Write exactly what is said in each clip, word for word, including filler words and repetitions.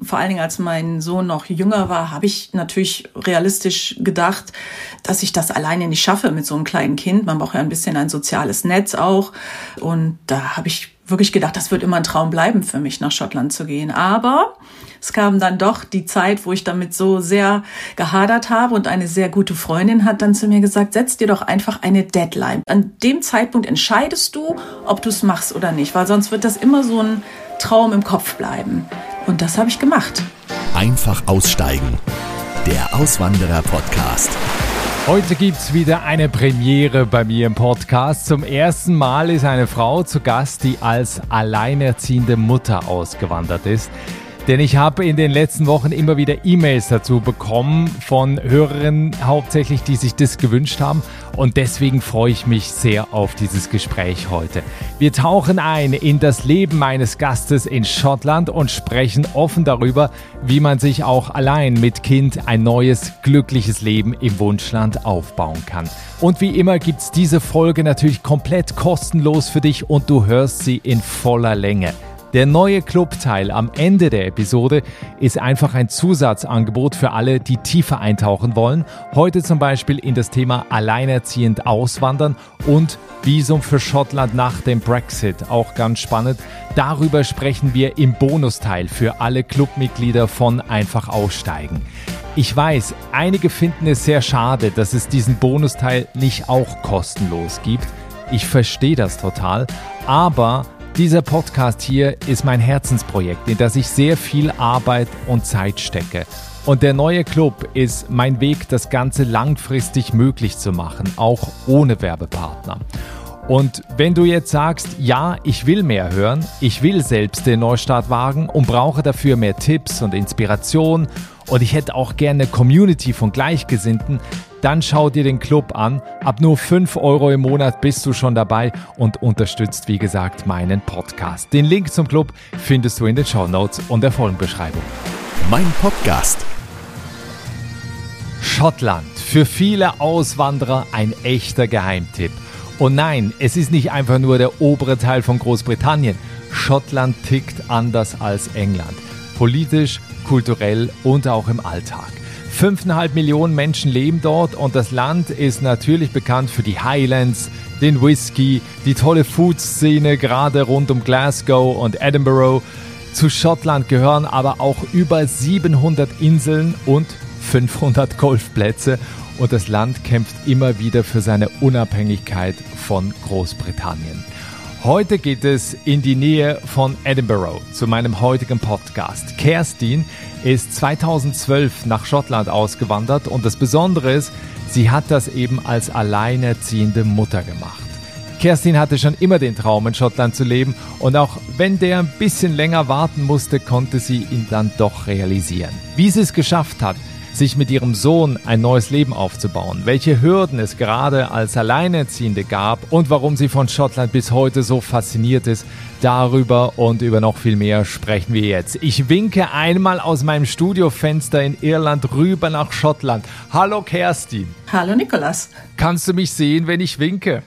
vor allen Dingen als mein Sohn noch jünger war, habe ich natürlich realistisch gedacht, dass ich das alleine nicht schaffe mit so einem kleinen Kind. Man braucht ja ein bisschen ein soziales Netz auch. Und da habe ich wirklich gedacht, das wird immer ein Traum bleiben für mich, nach Schottland zu gehen. Aber es kam dann doch die Zeit, wo ich damit so sehr gehadert habe und eine sehr gute Freundin hat dann zu mir gesagt, setz dir doch einfach eine Deadline. An dem Zeitpunkt entscheidest du, ob du es machst oder nicht, weil sonst wird das immer so ein Traum im Kopf bleiben. Und das habe ich gemacht. Einfach aussteigen. Der Auswanderer-Podcast. Heute gibt's wieder eine Premiere bei mir im Podcast. Zum ersten Mal ist eine Frau zu Gast, die als alleinerziehende Mutter ausgewandert ist. Denn ich habe in den letzten Wochen immer wieder E-Mails dazu bekommen von Hörerinnen hauptsächlich, die sich das gewünscht haben. Und deswegen freue ich mich sehr auf dieses Gespräch heute. Wir tauchen ein in das Leben meines Gastes in Schottland und sprechen offen darüber, wie man sich auch allein mit Kind ein neues, glückliches Leben im Wunschland aufbauen kann. Und wie immer gibt's diese Folge natürlich komplett kostenlos für dich und du hörst sie in voller Länge. Der neue Clubteil am Ende der Episode ist einfach ein Zusatzangebot für alle, die tiefer eintauchen wollen. Heute zum Beispiel in das Thema alleinerziehend auswandern und Visum für Schottland nach dem Brexit. Auch ganz spannend. Darüber sprechen wir im Bonusteil für alle Clubmitglieder von Einfach aussteigen. Ich weiß, einige finden es sehr schade, dass es diesen Bonusteil nicht auch kostenlos gibt. Ich verstehe das total, aber dieser Podcast hier ist mein Herzensprojekt, in das ich sehr viel Arbeit und Zeit stecke. Und der neue Club ist mein Weg, das Ganze langfristig möglich zu machen, auch ohne Werbepartner. Und wenn du jetzt sagst, ja, ich will mehr hören, ich will selbst den Neustart wagen und brauche dafür mehr Tipps und Inspiration und ich hätte auch gerne eine Community von Gleichgesinnten, dann schau dir den Club an. Ab nur fünf Euro im Monat bist du schon dabei und unterstützt, wie gesagt, meinen Podcast. Den Link zum Club findest du in den Shownotes und der Folgenbeschreibung. Mein Podcast. Schottland. Für viele Auswanderer ein echter Geheimtipp. Und nein, es ist nicht einfach nur der obere Teil von Großbritannien. Schottland tickt anders als England. Politisch, kulturell und auch im Alltag. fünfeinhalb Millionen Menschen leben dort und das Land ist natürlich bekannt für die Highlands, den Whisky, die tolle Food-Szene gerade rund um Glasgow und Edinburgh. Zu Schottland gehören aber auch über siebenhundert Inseln und fünfhundert Golfplätze und das Land kämpft immer wieder für seine Unabhängigkeit von Großbritannien. Heute geht es in die Nähe von Edinburgh zu meinem heutigen Podcast. Kerstin ist zweitausendzwölf nach Schottland ausgewandert und das Besondere ist, sie hat das eben als alleinerziehende Mutter gemacht. Kerstin hatte schon immer den Traum, in Schottland zu leben und auch wenn der ein bisschen länger warten musste, konnte sie ihn dann doch realisieren. Wie sie es geschafft hat, sich mit ihrem Sohn ein neues Leben aufzubauen, welche Hürden es gerade als Alleinerziehende gab und warum sie von Schottland bis heute so fasziniert ist, darüber und über noch viel mehr sprechen wir jetzt. Ich winke einmal aus meinem Studiofenster in Irland rüber nach Schottland. Hallo Kerstin. Hallo Nikolas. Kannst du mich sehen, wenn ich winke?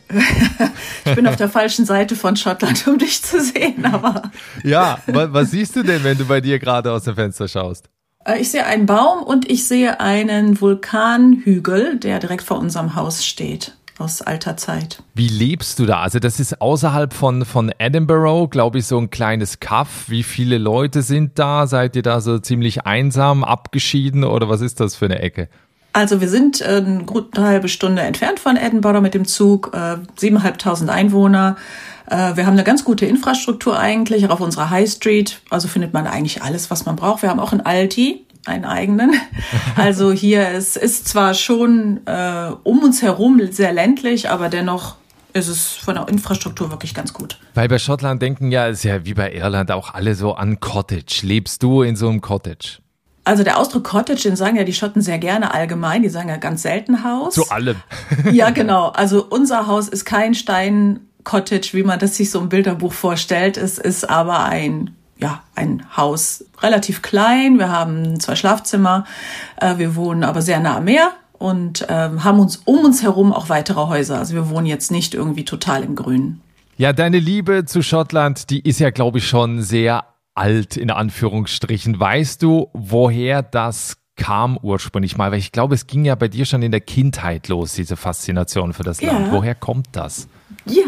Ich bin auf der falschen Seite von Schottland, um dich zu sehen, aber... Ja, was, was siehst du denn, wenn du bei dir gerade aus dem Fenster schaust? Ich sehe einen Baum und ich sehe einen Vulkanhügel, der direkt vor unserem Haus steht, aus alter Zeit. Wie lebst du da? Also das ist außerhalb von, von Edinburgh, glaube ich, so ein kleines Kaff. Wie viele Leute sind da? Seid ihr da so ziemlich einsam, abgeschieden oder was ist das für eine Ecke? Also wir sind eine gute halbe Stunde entfernt von Edinburgh mit dem Zug, äh, siebeneinhalbtausend Einwohner. Äh, wir haben eine ganz gute Infrastruktur eigentlich, auch auf unserer High Street. Also findet man eigentlich alles, was man braucht. Wir haben auch einen Aldi, einen eigenen. Also hier ist, ist zwar schon äh, um uns herum sehr ländlich, aber dennoch ist es von der Infrastruktur wirklich ganz gut. Weil bei Schottland denken ja, ist ja wie bei Irland auch alle so an Cottage. Lebst du in so einem Cottage? Also der Ausdruck Cottage, den sagen ja die Schotten sehr gerne allgemein, die sagen ja ganz selten Haus. Zu allem. Ja, genau. Also unser Haus ist kein Stein-Cottage, wie man das sich so im Bilderbuch vorstellt. Es ist aber ein, ja, ein Haus, relativ klein. Wir haben zwei Schlafzimmer. Wir wohnen aber sehr nah am Meer und haben uns um uns herum auch weitere Häuser. Also wir wohnen jetzt nicht irgendwie total im Grünen. Ja, deine Liebe zu Schottland, die ist ja, glaube ich, schon sehr alt, in Anführungsstrichen. Weißt du, woher das kam ursprünglich mal? Weil ich glaube, es ging ja bei dir schon in der Kindheit los, diese Faszination für das Ja. Land. Woher kommt das? Ja,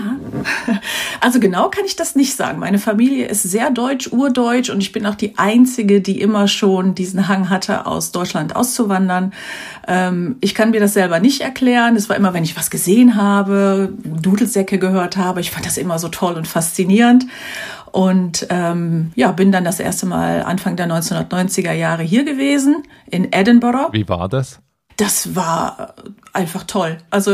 also genau kann ich das nicht sagen. Meine Familie ist sehr deutsch, urdeutsch und ich bin auch die Einzige, die immer schon diesen Hang hatte, aus Deutschland auszuwandern. Ähm, ich kann mir das selber nicht erklären. Es war immer, wenn ich was gesehen habe, Dudelsäcke gehört habe. Ich fand das immer so toll und faszinierend. Und ähm, ja, bin dann das erste Mal Anfang der neunzehnhundertneunziger Jahre hier gewesen, in Edinburgh. Wie war das? Das war einfach toll. Also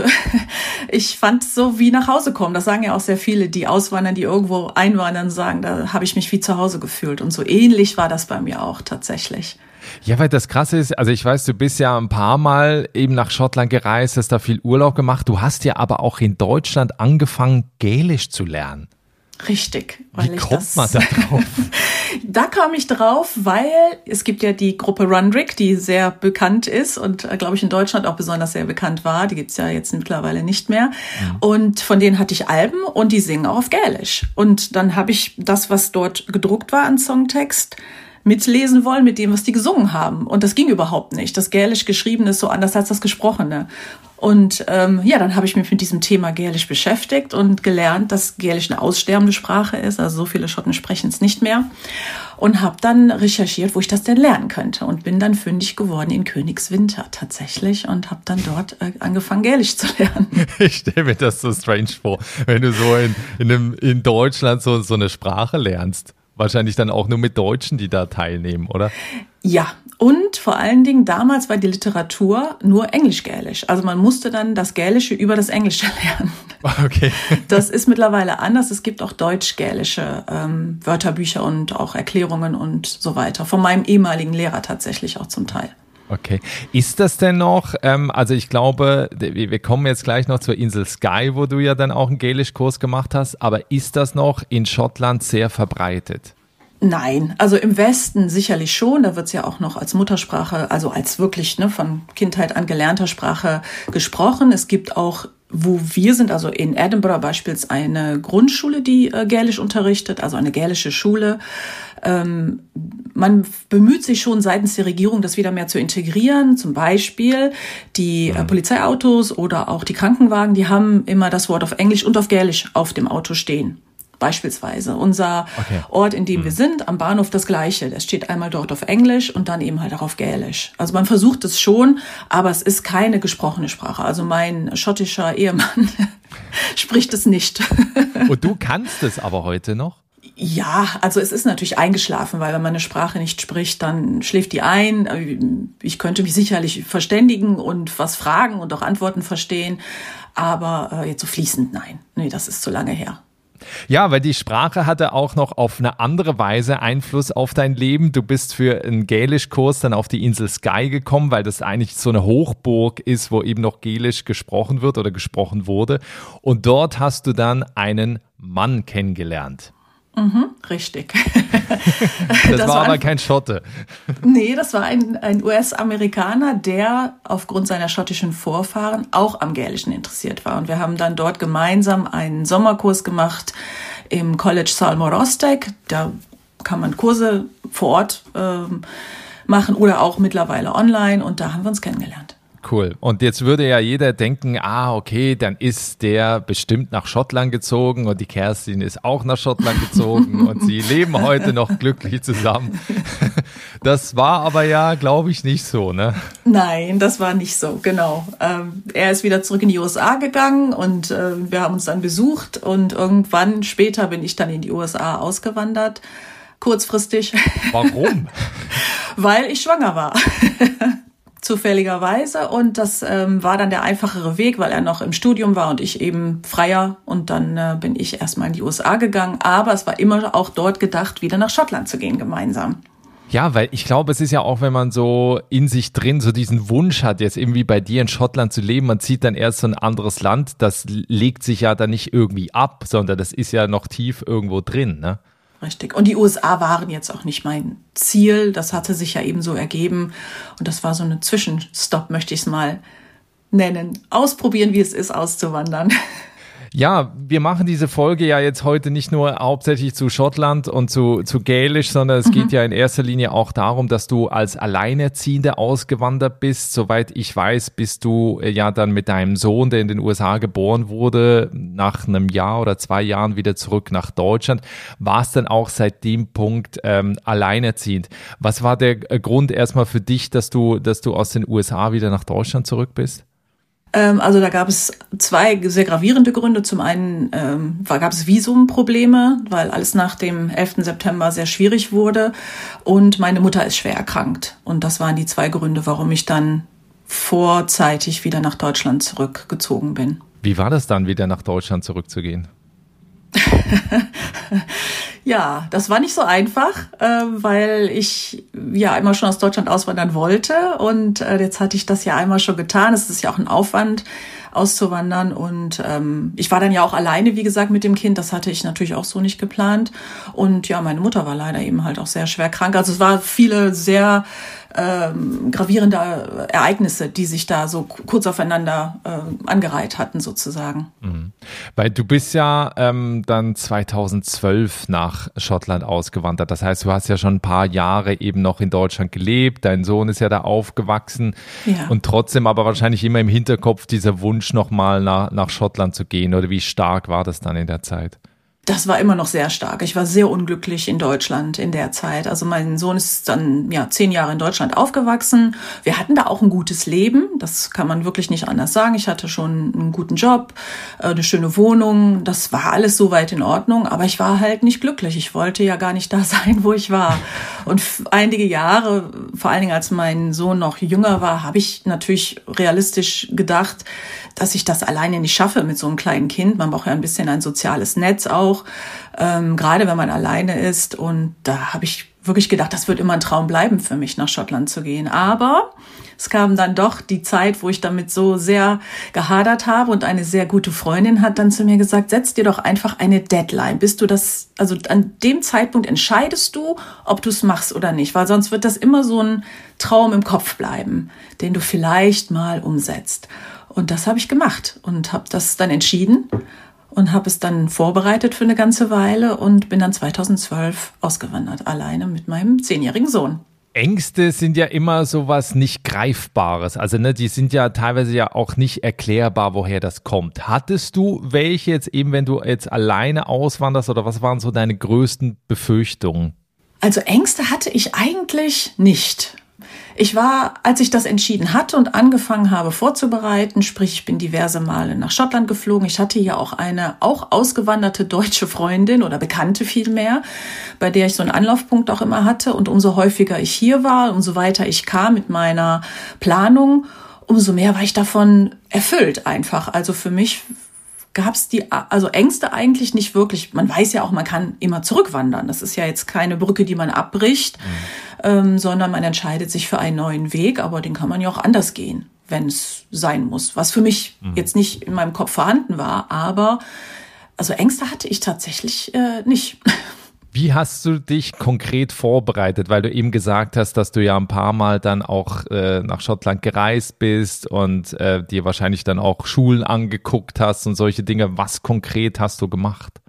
ich fand es so wie nach Hause kommen. Das sagen ja auch sehr viele, die auswandern, die irgendwo einwandern, sagen, da habe ich mich wie zu Hause gefühlt. Und so ähnlich war das bei mir auch tatsächlich. Ja, weil das Krasse ist, also ich weiß, du bist ja ein paar Mal eben nach Schottland gereist, hast da viel Urlaub gemacht. Du hast ja aber auch in Deutschland angefangen, Gälisch zu lernen. Richtig. Weil Wie ich kommt das, man da drauf? Da kam ich drauf, weil es gibt ja die Gruppe Runrig, die sehr bekannt ist und, äh, glaube ich, in Deutschland auch besonders sehr bekannt war. Die gibt's ja jetzt mittlerweile nicht mehr. Mhm. Und von denen hatte ich Alben und die singen auch auf Gälisch. Und dann habe ich das, was dort gedruckt war an Songtext, mitlesen wollen mit dem, was die gesungen haben. Und das ging überhaupt nicht. Das Gälisch Geschriebene ist so anders als das Gesprochene. Und ähm, ja, dann habe ich mich mit diesem Thema Gälisch beschäftigt und gelernt, dass Gälisch eine aussterbende Sprache ist. Also so viele Schotten sprechen es nicht mehr. Und habe dann recherchiert, wo ich das denn lernen könnte. Und bin dann fündig geworden in Königswinter tatsächlich und habe dann dort äh, angefangen, Gälisch zu lernen. Ich stelle mir das so strange vor, wenn du so in, in, einem, in Deutschland so, so eine Sprache lernst. Wahrscheinlich dann auch nur mit Deutschen, die da teilnehmen, oder? Ja, und vor allen Dingen damals war die Literatur nur Englisch-Gälisch. Also man musste dann das Gälische über das Englische lernen. Okay. Das ist mittlerweile anders. Es gibt auch deutsch-gälische ähm, Wörterbücher und auch Erklärungen und so weiter. Von meinem ehemaligen Lehrer tatsächlich auch zum Teil. Okay. Ist das denn noch, ähm, also ich glaube, wir kommen jetzt gleich noch zur Insel Skye, wo du ja dann auch einen Gälischkurs gemacht hast, aber ist das noch in Schottland sehr verbreitet? Nein, also im Westen sicherlich schon, da wird's ja auch noch als Muttersprache, also als wirklich ne, von Kindheit an gelernter Sprache gesprochen. Es gibt auch, wo wir sind, also in Edinburgh beispielsweise eine Grundschule, die äh, Gälisch unterrichtet, also eine gälische Schule. Ähm, man bemüht sich schon seitens der Regierung, das wieder mehr zu integrieren. Zum Beispiel die äh, Polizeiautos oder auch die Krankenwagen, die haben immer das Wort auf Englisch und auf Gälisch auf dem Auto stehen. Beispielsweise unser okay. Ort, in dem mhm. wir sind, am Bahnhof das Gleiche. Das steht einmal dort auf Englisch und dann eben halt auch auf Gälisch. Also man versucht es schon, aber es ist keine gesprochene Sprache. Also mein schottischer Ehemann spricht es nicht. Und du kannst es aber heute noch? Ja, also es ist natürlich eingeschlafen, weil wenn man eine Sprache nicht spricht, dann schläft die ein. Ich könnte mich sicherlich verständigen und was fragen und auch Antworten verstehen, aber jetzt so fließend nein. Nee, das ist zu lange her. Ja, weil die Sprache hatte auch noch auf eine andere Weise Einfluss auf dein Leben. Du bist für einen Gälischkurs dann auf die Insel Skye gekommen, weil das eigentlich so eine Hochburg ist, wo eben noch Gälisch gesprochen wird oder gesprochen wurde. Und dort hast du dann einen Mann kennengelernt. Mhm, richtig. das, das war aber ein, kein Schotte. Nee, das war ein, ein U S-Amerikaner, der aufgrund seiner schottischen Vorfahren auch am Gälischen interessiert war. Und wir haben dann dort gemeinsam einen Sommerkurs gemacht im College Salmorostek. Da kann man Kurse vor Ort ähm, machen oder auch mittlerweile online. Und da haben wir uns kennengelernt. Cool. Und jetzt würde ja jeder denken, ah, okay, dann ist der bestimmt nach Schottland gezogen und die Kerstin ist auch nach Schottland gezogen und sie leben heute noch glücklich zusammen. Das war aber ja, glaube ich, nicht so, ne? Nein, das war nicht so, genau. Ähm, er ist wieder zurück in die U S A gegangen und äh, wir haben uns dann besucht und irgendwann später bin ich dann in die U S A ausgewandert, kurzfristig. Warum? Weil ich schwanger war. Zufälligerweise und das ähm, war dann der einfachere Weg, weil er noch im Studium war und ich eben freier und dann äh, bin ich erstmal in die U S A gegangen, aber es war immer auch dort gedacht, wieder nach Schottland zu gehen gemeinsam. Ja, weil ich glaube, es ist ja auch, wenn man so in sich drin so diesen Wunsch hat, jetzt irgendwie bei dir in Schottland zu leben, man zieht dann erst so ein anderes Land, das legt sich ja dann nicht irgendwie ab, sondern das ist ja noch tief irgendwo drin, ne? Richtig. Und die U S A waren jetzt auch nicht mein Ziel. Das hatte sich ja eben so ergeben. Und das war so eine Zwischenstopp, möchte ich es mal nennen. Ausprobieren, wie es ist, auszuwandern. Ja, wir machen diese Folge ja jetzt heute nicht nur hauptsächlich zu Schottland und zu, zu Gälisch, sondern es mhm. geht ja in erster Linie auch darum, dass du als Alleinerziehende ausgewandert bist. Soweit ich weiß, bist du ja dann mit deinem Sohn, der in den U S A geboren wurde, nach einem Jahr oder zwei Jahren wieder zurück nach Deutschland. Warst dann auch seit dem Punkt ähm, alleinerziehend. Was war der Grund erstmal für dich, dass du, dass du aus den U S A wieder nach Deutschland zurück bist? Also da gab es zwei sehr gravierende Gründe. Zum einen ähm, gab es Visumprobleme, weil alles nach dem elften September sehr schwierig wurde. Und meine Mutter ist schwer erkrankt. Und das waren die zwei Gründe, warum ich dann vorzeitig wieder nach Deutschland zurückgezogen bin. Wie war das dann, wieder nach Deutschland zurückzugehen? Ja, das war nicht so einfach, äh, weil ich ja immer schon aus Deutschland auswandern wollte und äh, jetzt hatte ich das ja einmal schon getan. Es ist ja auch ein Aufwand, auszuwandern und ähm, ich war dann ja auch alleine, wie gesagt, mit dem Kind. Das hatte ich natürlich auch so nicht geplant und ja, meine Mutter war leider eben halt auch sehr schwer krank. Also es war viele sehr ähm, gravierende Ereignisse, die sich da so kurz aufeinander äh, angereiht hatten sozusagen. Mhm. Weil du bist ja ähm, dann zweitausendzwölf nach Schottland ausgewandert. Das heißt, du hast ja schon ein paar Jahre eben noch in Deutschland gelebt. Dein Sohn ist ja da aufgewachsen ja. Und trotzdem aber wahrscheinlich immer im Hinterkopf dieser Wunsch, nochmal nach, nach Schottland zu gehen. Oder wie stark war das dann in der Zeit? Das war immer noch sehr stark. Ich war sehr unglücklich in Deutschland in der Zeit. Also mein Sohn ist dann ja zehn Jahre in Deutschland aufgewachsen. Wir hatten da auch ein gutes Leben. Das kann man wirklich nicht anders sagen. Ich hatte schon einen guten Job, eine schöne Wohnung. Das war alles soweit in Ordnung. Aber ich war halt nicht glücklich. Ich wollte ja gar nicht da sein, wo ich war. Und einige Jahre, vor allen Dingen als mein Sohn noch jünger war, habe ich natürlich realistisch gedacht, dass ich das alleine nicht schaffe mit so einem kleinen Kind. Man braucht ja ein bisschen ein soziales Netz auch, ähm, gerade wenn man alleine ist. Und da habe ich wirklich gedacht, das wird immer ein Traum bleiben für mich, nach Schottland zu gehen. Aber es kam dann doch die Zeit, wo ich damit so sehr gehadert habe und eine sehr gute Freundin hat dann zu mir gesagt, setz dir doch einfach eine Deadline. Bist du das, also an dem Zeitpunkt entscheidest du, ob du es machst oder nicht, weil sonst wird das immer so ein Traum im Kopf bleiben, den du vielleicht mal umsetzt. Und das habe ich gemacht und habe das dann entschieden und habe es dann vorbereitet für eine ganze Weile und bin dann zweitausendzwölf ausgewandert, alleine mit meinem zehnjährigen Sohn. Ängste sind ja immer sowas nicht Greifbares. Also ne, die sind ja teilweise ja auch nicht erklärbar, woher das kommt. Hattest du welche jetzt eben, wenn du jetzt alleine auswanderst oder was waren so deine größten Befürchtungen? Also Ängste hatte ich eigentlich nicht. Ich war, als ich das entschieden hatte und angefangen habe vorzubereiten, sprich ich bin diverse Male nach Schottland geflogen. Ich hatte ja auch eine auch ausgewanderte deutsche Freundin oder Bekannte vielmehr, bei der ich so einen Anlaufpunkt auch immer hatte. Und umso häufiger ich hier war, umso weiter ich kam mit meiner Planung, umso mehr war ich davon erfüllt einfach. Also für mich gab es die, also Ängste eigentlich nicht wirklich. Man weiß ja auch, man kann immer zurückwandern. Das ist ja jetzt keine Brücke, die man abbricht, mhm. ähm, sondern man entscheidet sich für einen neuen Weg, aber den kann man ja auch anders gehen, wenn es sein muss. Was für mich mhm. jetzt nicht in meinem Kopf vorhanden war, aber also Ängste hatte ich tatsächlich äh, nicht. Wie hast du dich konkret vorbereitet? Weil du eben gesagt hast, dass du ja ein paar Mal dann auch äh, nach Schottland gereist bist und äh, dir wahrscheinlich dann auch Schulen angeguckt hast und solche Dinge. Was konkret hast du gemacht?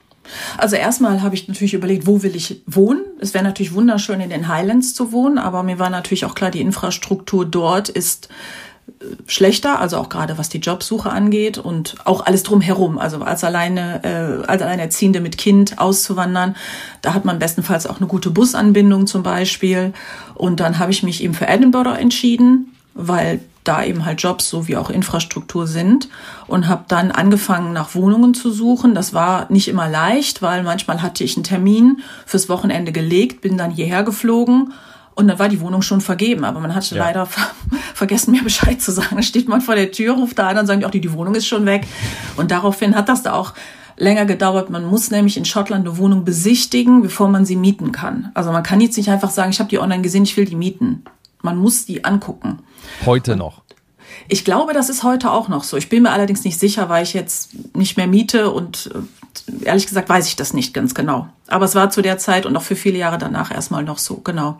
Also erstmal habe ich natürlich überlegt, wo will ich wohnen? Es wäre natürlich wunderschön, in den Highlands zu wohnen, aber mir war natürlich auch klar, die Infrastruktur dort ist schlechter, also auch gerade was die Jobsuche angeht und auch alles drumherum. Also als alleine, äh, als Alleinerziehende mit Kind auszuwandern, da hat man bestenfalls auch eine gute Busanbindung zum Beispiel. Und dann habe ich mich eben für Edinburgh entschieden, weil da eben halt Jobs sowie auch Infrastruktur sind und habe dann angefangen, nach Wohnungen zu suchen. Das war nicht immer leicht, weil manchmal hatte ich einen Termin fürs Wochenende gelegt, bin dann hierher geflogen. Und dann war die Wohnung schon vergeben, aber man hatte ja. leider ver- vergessen, mir Bescheid zu sagen. Da steht man vor der Tür, ruft da an und sagt, auch die, die Wohnung ist schon weg. Und daraufhin hat das da auch länger gedauert. Man muss nämlich in Schottland eine Wohnung besichtigen, bevor man sie mieten kann. Also man kann jetzt nicht einfach sagen, ich habe die online gesehen, ich will die mieten. Man muss die angucken. Heute und noch? Ich glaube, das ist heute auch noch so. Ich bin mir allerdings nicht sicher, weil ich jetzt nicht mehr miete und ehrlich gesagt weiß ich das nicht ganz genau. Aber es war zu der Zeit und auch für viele Jahre danach erstmal noch so, genau.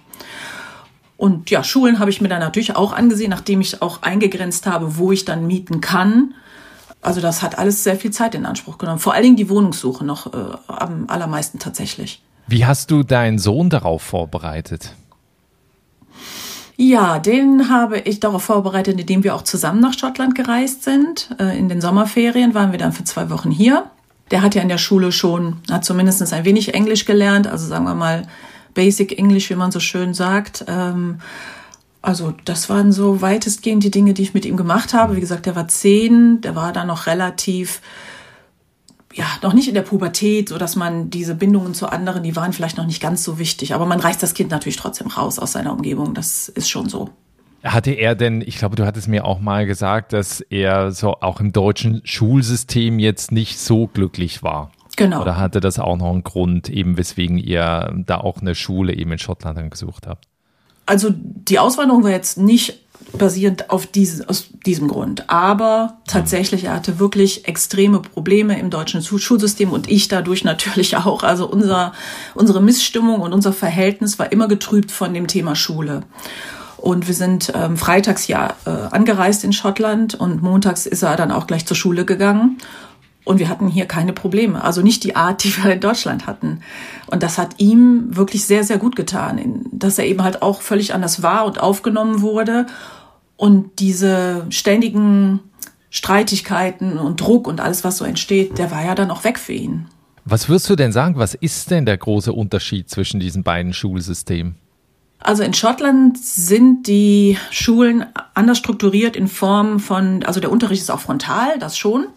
Und ja, Schulen habe ich mir dann natürlich auch angesehen, nachdem ich auch eingegrenzt habe, wo ich dann mieten kann. Also das hat alles sehr viel Zeit in Anspruch genommen. Vor allen Dingen die Wohnungssuche noch äh, am allermeisten tatsächlich. Wie hast du deinen Sohn darauf vorbereitet? Ja, den habe ich darauf vorbereitet, indem wir auch zusammen nach Schottland gereist sind. In den Sommerferien waren wir dann für zwei Wochen hier. Der hat ja in der Schule schon, hat zumindest ein wenig Englisch gelernt, also sagen wir mal Basic English, wie man so schön sagt. Also das waren so weitestgehend die Dinge, die ich mit ihm gemacht habe. Wie gesagt, der war zehn, der war dann noch relativ... ja, noch nicht in der Pubertät, so dass man diese Bindungen zu anderen, die waren vielleicht noch nicht ganz so wichtig. Aber man reißt das Kind natürlich trotzdem raus aus seiner Umgebung. Das ist schon so. Hatte er denn, ich glaube, du hattest mir auch mal gesagt, dass er so auch im deutschen Schulsystem jetzt nicht so glücklich war. Genau. Oder hatte das auch noch einen Grund, eben weswegen ihr da auch eine Schule eben in Schottland dann gesucht habt? Also die Auswanderung war jetzt nicht basierend auf diese, aus diesem Grund. Aber tatsächlich, er hatte wirklich extreme Probleme im deutschen Schulsystem und ich dadurch natürlich auch. Also unser, unsere Missstimmung und unser Verhältnis war immer getrübt von dem Thema Schule. Und wir sind ähm, freitags ja äh, angereist in Schottland und montags ist er dann auch gleich zur Schule gegangen. Und wir hatten hier keine Probleme. Also nicht die Art, die wir in Deutschland hatten. Und das hat ihm wirklich sehr, sehr gut getan, dass er eben halt auch völlig anders war und aufgenommen wurde. Und diese ständigen Streitigkeiten und Druck und alles, was so entsteht, der war ja dann auch weg für ihn. Was würdest du denn sagen, was ist denn der große Unterschied zwischen diesen beiden Schulsystemen? Also in Schottland sind die Schulen anders strukturiert in Form von, also der Unterricht ist auch frontal, das schon.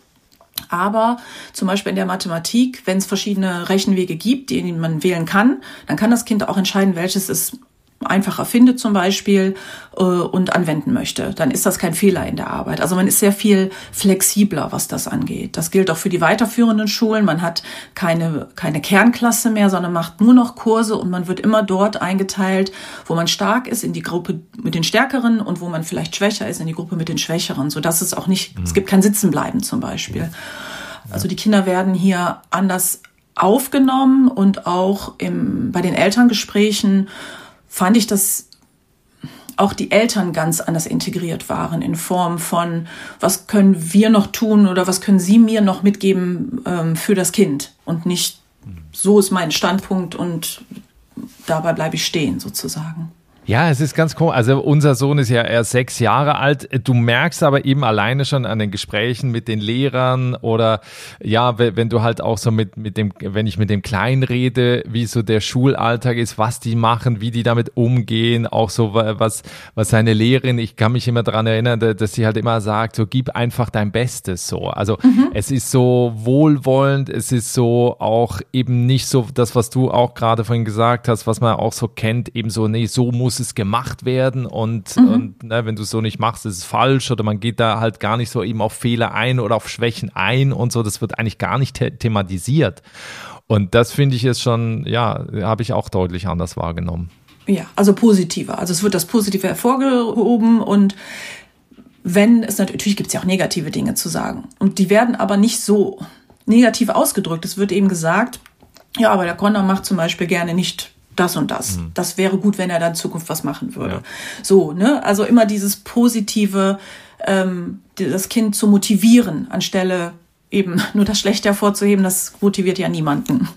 Aber zum Beispiel in der Mathematik, wenn es verschiedene Rechenwege gibt, die man wählen kann, dann kann das Kind auch entscheiden, welches es einfacher findet zum Beispiel äh, und anwenden möchte. Dann ist das kein Fehler in der Arbeit. Also man ist sehr viel flexibler, was das angeht. Das gilt auch für die weiterführenden Schulen. Man hat keine, keine Kernklasse mehr, sondern macht nur noch Kurse und man wird immer dort eingeteilt, wo man stark ist, in die Gruppe mit den Stärkeren und wo man vielleicht schwächer ist, in die Gruppe mit den Schwächeren, sodass es auch nicht, mhm. es gibt kein Sitzenbleiben zum Beispiel. Ja. Also die Kinder werden hier anders aufgenommen und auch im, bei den Elterngesprächen fand ich, dass auch die Eltern ganz anders integriert waren in Form von, was können wir noch tun oder was können Sie mir noch mitgeben ähm, für das Kind und nicht, so ist mein Standpunkt und dabei bleibe ich stehen sozusagen. Ja, es ist ganz cool. Also unser Sohn ist ja erst sechs Jahre alt. Du merkst aber eben alleine schon an den Gesprächen mit den Lehrern oder ja, wenn du halt auch so mit, mit dem, wenn ich mit dem Kleinen rede, wie so der Schulalltag ist, was die machen, wie die damit umgehen, auch so was, was seine Lehrerin, ich kann mich immer daran erinnern, dass sie halt immer sagt, so gib einfach dein Bestes so. Also mhm. es ist so wohlwollend, es ist so auch eben nicht so das, was du auch gerade vorhin gesagt hast, was man auch so kennt, eben so, nee, so muss es gemacht werden und, mhm. und ne, wenn du es so nicht machst, ist es falsch oder man geht da halt gar nicht so eben auf Fehler ein oder auf Schwächen ein und so, das wird eigentlich gar nicht the- thematisiert und das finde ich jetzt schon, ja, habe ich auch deutlich anders wahrgenommen. Ja, also positiver, also es wird das Positive hervorgehoben und wenn es natürlich, gibt es ja auch negative Dinge zu sagen und die werden aber nicht so negativ ausgedrückt, es wird eben gesagt, ja, aber der Connor macht zum Beispiel gerne nicht das und das. Mhm. Das wäre gut, wenn er dann in Zukunft was machen würde. Ja. So, ne? Also immer dieses Positive, ähm, das Kind zu motivieren, anstelle eben nur das Schlechte hervorzuheben, das motiviert ja niemanden.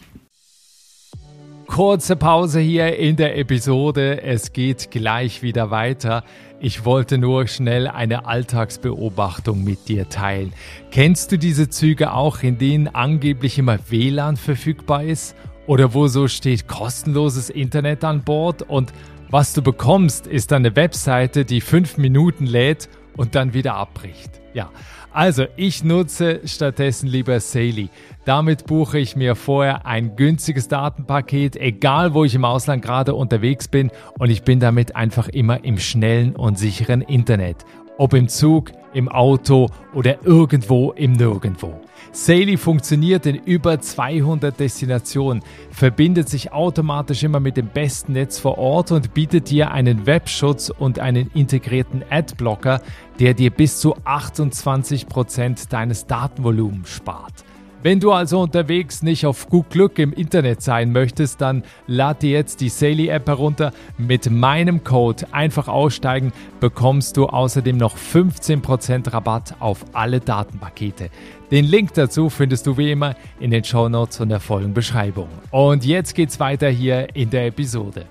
Kurze Pause hier in der Episode. Es geht gleich wieder weiter. Ich wollte nur schnell eine Alltagsbeobachtung mit dir teilen. Kennst du diese Züge auch, in denen angeblich immer W L A N verfügbar ist? Oder wo so steht kostenloses Internet an Bord und was du bekommst, ist eine Webseite, die fünf Minuten lädt und dann wieder abbricht. Ja, also ich nutze stattdessen lieber Saily. Damit buche ich mir vorher ein günstiges Datenpaket, egal wo ich im Ausland gerade unterwegs bin und ich bin damit einfach immer im schnellen und sicheren Internet. Ob im Zug, im Auto oder irgendwo im Nirgendwo. Saily funktioniert in über zweihundert Destinationen, verbindet sich automatisch immer mit dem besten Netz vor Ort und bietet dir einen Webschutz und einen integrierten Adblocker, der dir bis zu achtundzwanzig Prozent deines Datenvolumens spart. Wenn du also unterwegs nicht auf gut Glück im Internet sein möchtest, dann lad dir jetzt die Saily-App herunter. Mit meinem Code einfach aussteigen bekommst du außerdem noch fünfzehn Prozent Rabatt auf alle Datenpakete. Den Link dazu findest du wie immer in den Shownotes und der Folgenbeschreibung. Und jetzt geht's weiter hier in der Episode.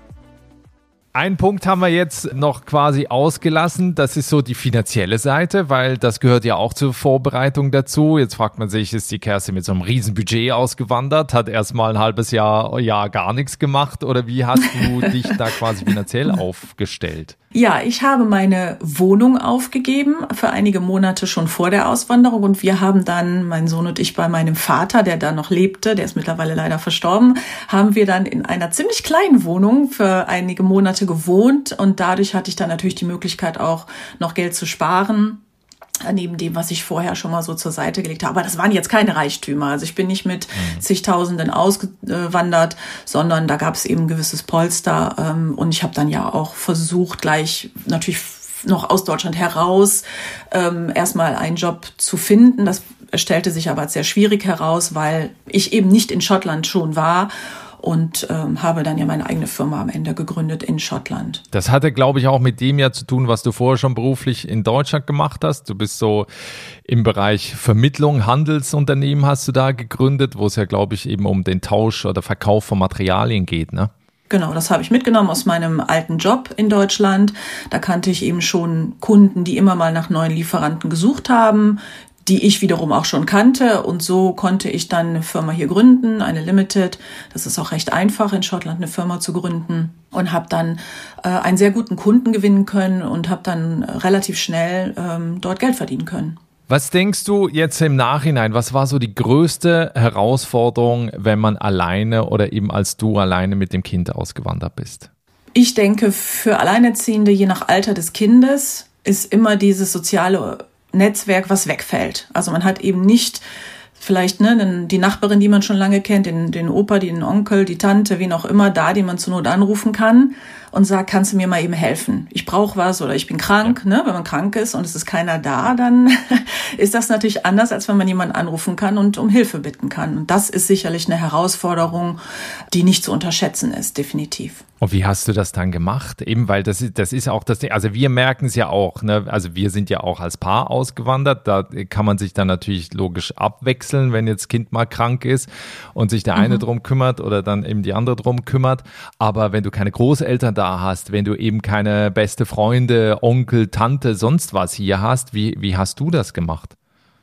Einen Punkt haben wir jetzt noch quasi ausgelassen, das ist so die finanzielle Seite, weil das gehört ja auch zur Vorbereitung dazu. Jetzt fragt man sich, ist die Kerstin mit so einem Riesenbudget ausgewandert, hat erstmal ein halbes Jahr, Jahr gar nichts gemacht oder wie hast du dich da quasi finanziell aufgestellt? Ja, ich habe meine Wohnung aufgegeben für einige Monate schon vor der Auswanderung und wir haben dann, mein Sohn und ich, bei meinem Vater, der da noch lebte, der ist mittlerweile leider verstorben, haben wir dann in einer ziemlich kleinen Wohnung für einige Monate gewohnt und dadurch hatte ich dann natürlich die Möglichkeit auch noch Geld zu sparen. Neben dem, was ich vorher schon mal so zur Seite gelegt habe. Aber das waren jetzt keine Reichtümer. Also ich bin nicht mit mhm. zigtausenden ausgewandert, sondern da gab es eben ein gewisses Polster. Und ich habe dann ja auch versucht, gleich natürlich noch aus Deutschland heraus erstmal einen Job zu finden. Das stellte sich aber als sehr schwierig heraus, weil ich eben nicht in Schottland schon war. Und ähm, habe dann ja meine eigene Firma am Ende gegründet in Schottland. Das hatte, glaube ich, auch mit dem ja zu tun, was du vorher schon beruflich in Deutschland gemacht hast. Du bist so im Bereich Vermittlung, Handelsunternehmen hast du da gegründet, wo es ja, glaube ich, eben um den Tausch oder Verkauf von Materialien geht, ne? Genau, das habe ich mitgenommen aus meinem alten Job in Deutschland. Da kannte ich eben schon Kunden, die immer mal nach neuen Lieferanten gesucht haben, die ich wiederum auch schon kannte. Und so konnte ich dann eine Firma hier gründen, eine Limited. Das ist auch recht einfach, in Schottland eine Firma zu gründen. Und habe dann äh, einen sehr guten Kunden gewinnen können und habe dann relativ schnell ähm, dort Geld verdienen können. Was denkst du jetzt im Nachhinein, was war so die größte Herausforderung, wenn man alleine oder eben als du alleine mit dem Kind ausgewandert bist? Ich denke, für Alleinerziehende, je nach Alter des Kindes, ist immer dieses soziale Netzwerk, was wegfällt. Also man hat eben nicht vielleicht ne, die Nachbarin, die man schon lange kennt, den, den Opa, den Onkel, die Tante, wen auch immer da, den man zur Not anrufen kann und sagt, kannst du mir mal eben helfen? Ich brauche was oder ich bin krank. Ja. Ne? Wenn man krank ist und es ist keiner da, dann ist das natürlich anders, als wenn man jemanden anrufen kann und um Hilfe bitten kann. Und das ist sicherlich eine Herausforderung, die nicht zu unterschätzen ist, definitiv. Und wie hast du das dann gemacht? Eben, weil das ist, das ist auch das Ding, also wir merken es ja auch, ne? Also wir sind ja auch als Paar ausgewandert, da kann man sich dann natürlich logisch abwechseln, wenn jetzt Kind mal krank ist und sich der eine mhm. drum kümmert oder dann eben die andere drum kümmert. Aber wenn du keine Großeltern da hast, wenn du eben keine beste Freunde, Onkel, Tante, sonst was hier hast, wie, wie hast du das gemacht?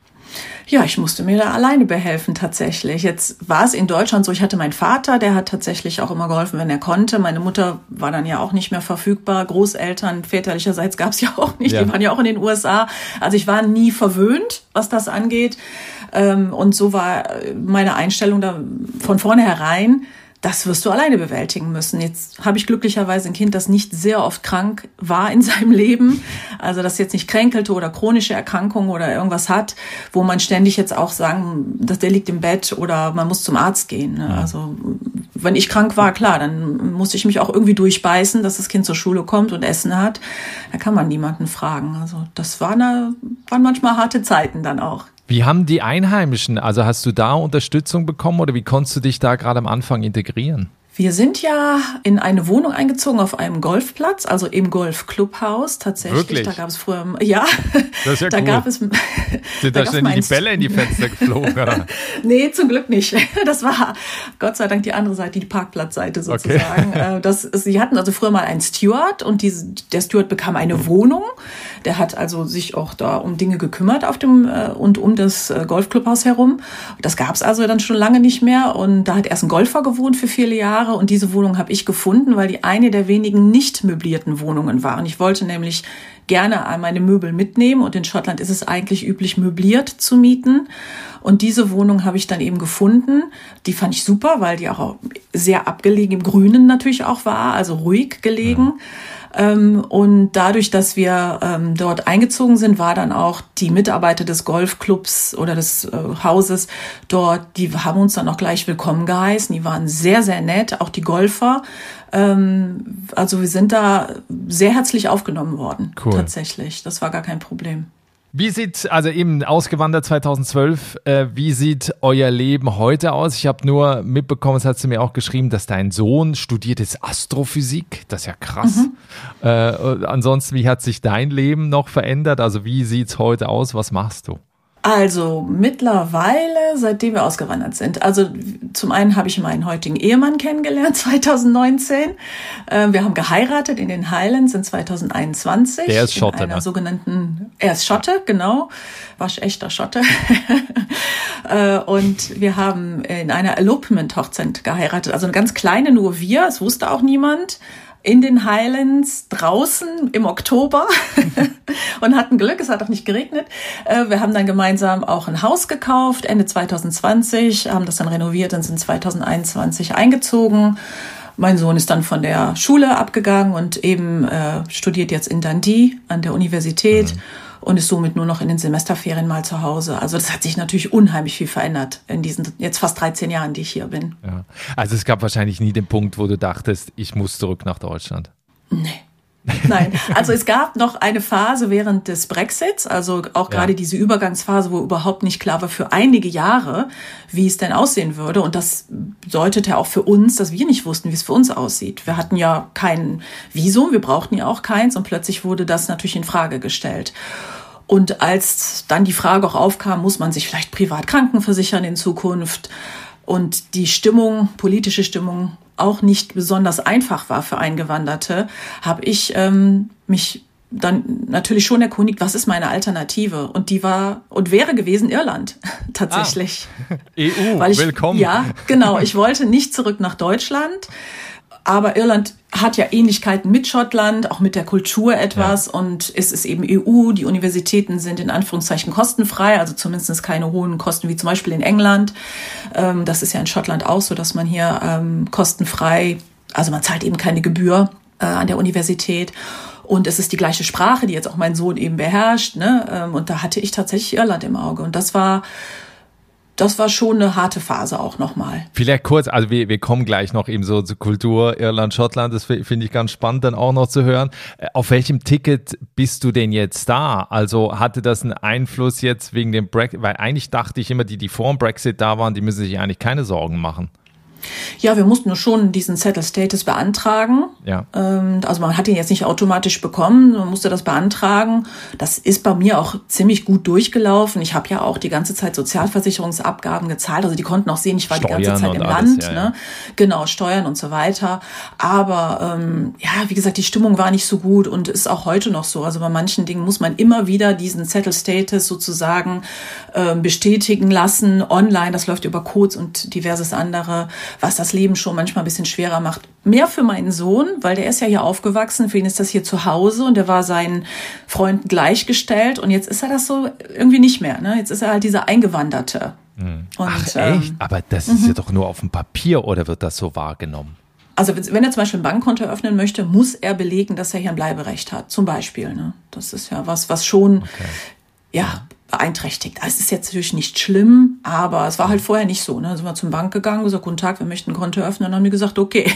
Ja, ich musste mir da alleine behelfen tatsächlich. Jetzt war es in Deutschland so, ich hatte meinen Vater, der hat tatsächlich auch immer geholfen, wenn er konnte. Meine Mutter war dann ja auch nicht mehr verfügbar. Großeltern väterlicherseits gab es ja auch nicht, ja. Die waren ja auch in den U S A. Also ich war nie verwöhnt, was das angeht. Und so war meine Einstellung da von vornherein, das wirst du alleine bewältigen müssen. Jetzt habe ich glücklicherweise ein Kind, das nicht sehr oft krank war in seinem Leben. Also das jetzt nicht kränkelte oder chronische Erkrankungen oder irgendwas hat, wo man ständig jetzt auch sagen, dass der liegt im Bett oder man muss zum Arzt gehen. Ne? Also wenn ich krank war, klar, dann musste ich mich auch irgendwie durchbeißen, dass das Kind zur Schule kommt und Essen hat. Da kann man niemanden fragen. Also das war eine, waren manchmal harte Zeiten dann auch. Wie haben die Einheimischen, also hast du da Unterstützung bekommen oder wie konntest du dich da gerade am Anfang integrieren? Wir sind ja in eine Wohnung eingezogen auf einem Golfplatz, also im Golfclubhaus tatsächlich. Wirklich? Da gab es früher, ja, das ist ja da cool. gab es, Sind da, da ständig die Bälle in die Fenster geflogen? Oder? Nee, zum Glück nicht. Das war Gott sei Dank die andere Seite, die Parkplatzseite sozusagen. Okay. Das, sie hatten also früher mal einen Steward und diese, der Steward bekam eine Wohnung. Der hat also sich auch da um Dinge gekümmert auf dem und um das Golfclubhaus herum. Das gab es also dann schon lange nicht mehr und da hat erst ein Golfer gewohnt für viele Jahre. Und diese Wohnung habe ich gefunden, weil die eine der wenigen nicht möblierten Wohnungen war. Und ich wollte nämlich gerne meine Möbel mitnehmen. Und in Schottland ist es eigentlich üblich, möbliert zu mieten. Und diese Wohnung habe ich dann eben gefunden. Die fand ich super, weil die auch sehr abgelegen im Grünen natürlich auch war, also ruhig gelegen. Ja. Und dadurch, dass wir dort eingezogen sind, war dann auch die Mitarbeiter des Golfclubs oder des Hauses dort, die haben uns dann auch gleich willkommen geheißen. Die waren sehr, sehr nett, auch die Golfer. Also wir sind da sehr herzlich aufgenommen worden, cool. Tatsächlich. Das war gar kein Problem. Wie sieht, also eben ausgewandert zweitausendzwölf, äh, wie sieht euer Leben heute aus? Ich habe nur mitbekommen, es hat sie mir auch geschrieben, dass dein Sohn studiert jetzt Astrophysik. Das ist ja krass. Mhm. Äh, ansonsten, wie hat sich dein Leben noch verändert? Also wie sieht's heute aus? Was machst du? Also mittlerweile, seitdem wir ausgewandert sind. Also zum einen habe ich meinen heutigen Ehemann kennengelernt, zweitausendneunzehn. Äh, wir haben geheiratet in den Highlands in zweitausendeinundzwanzig. Der ist Schotte, in einer ne? sogenannten, er ist Schotte, genau. Waschechter Schotte. äh, und wir haben in einer Elopement-Hochzeit geheiratet. Also eine ganz kleine, nur wir. Es wusste auch niemand. In den Highlands, draußen im Oktober und hatten Glück, es hat auch nicht geregnet. Wir haben dann gemeinsam auch ein Haus gekauft, Ende zweitausendzwanzig, haben das dann renoviert und sind zweitausendeinundzwanzig eingezogen. Mein Sohn ist dann von der Schule abgegangen und eben äh, studiert jetzt in Dundee an der Universität. Mhm. Und ist somit nur noch in den Semesterferien mal zu Hause. Also das hat sich natürlich unheimlich viel verändert in diesen jetzt fast dreizehn Jahren, die ich hier bin. Ja. Also es gab wahrscheinlich nie den Punkt, wo du dachtest, ich muss zurück nach Deutschland. Nee. Nein, also es gab noch eine Phase während des Brexits, also auch gerade ja. diese Übergangsphase, wo überhaupt nicht klar war für einige Jahre, wie es denn aussehen würde. Und das bedeutete auch für uns, dass wir nicht wussten, wie es für uns aussieht. Wir hatten ja kein Visum, wir brauchten ja auch keins und plötzlich wurde das natürlich in Frage gestellt. Und als dann die Frage auch aufkam, muss man sich vielleicht privat krankenversichern in Zukunft und die Stimmung, politische Stimmung auch nicht besonders einfach war für Eingewanderte, habe ich ähm, mich dann natürlich schon erkundigt, was ist meine Alternative? Und die war und wäre gewesen Irland tatsächlich. Ah, E U, Weil ich, willkommen. Ja, genau. Ich wollte nicht zurück nach Deutschland, aber Irland hat ja Ähnlichkeiten mit Schottland, auch mit der Kultur etwas. Ja. Und es ist eben E U, die Universitäten sind in Anführungszeichen kostenfrei, also zumindest keine hohen Kosten wie zum Beispiel in England. Das ist ja in Schottland auch so, dass man hier kostenfrei, also man zahlt eben keine Gebühr an der Universität. Und es ist die gleiche Sprache, die jetzt auch mein Sohn eben beherrscht, ne? Und da hatte ich tatsächlich Irland im Auge. Und das war Das war schon eine harte Phase auch nochmal. Vielleicht kurz, also wir, wir kommen gleich noch eben so zur Kultur Irland, Schottland, das finde ich ganz spannend dann auch noch zu hören. Auf welchem Ticket bist du denn jetzt da? Also hatte das einen Einfluss jetzt wegen dem Brexit? Weil eigentlich dachte ich immer, die, die vor dem Brexit da waren, die müssen sich eigentlich keine Sorgen machen. Ja, wir mussten schon diesen Settled Status beantragen. Ja. Also man hat ihn jetzt nicht automatisch bekommen, man musste das beantragen. Das ist bei mir auch ziemlich gut durchgelaufen. Ich habe ja auch die ganze Zeit Sozialversicherungsabgaben gezahlt. Also die konnten auch sehen, ich war Steuern die ganze Zeit im alles, Land. ja, ne? ja. Genau, Steuern und so weiter. Aber ähm, ja, wie gesagt, die Stimmung war nicht so gut und ist auch heute noch so. Also bei manchen Dingen muss man immer wieder diesen Settled Status sozusagen äh, bestätigen lassen, online. Das läuft über Codes und diverses andere, was das Leben schon manchmal ein bisschen schwerer macht. Mehr für meinen Sohn, weil der ist ja hier aufgewachsen, für ihn ist das hier zu Hause und der war seinen Freunden gleichgestellt und jetzt ist er das so irgendwie nicht mehr. Ne? Jetzt ist er halt dieser Eingewanderte. Mhm. Und, Ach echt? Ähm, Aber das ist ja doch nur auf dem Papier oder wird das so wahrgenommen? Also wenn er zum Beispiel ein Bankkonto eröffnen möchte, muss er belegen, dass er hier ein Bleiberecht hat, zum Beispiel. Ne? Das ist ja was, was schon... Okay. Ja, beeinträchtigt. Es ist jetzt natürlich nicht schlimm, aber es war halt vorher nicht so. Ne? Da sind wir zur Bank gegangen, gesagt, guten Tag, wir möchten ein Konto öffnen. Und dann haben die gesagt, okay.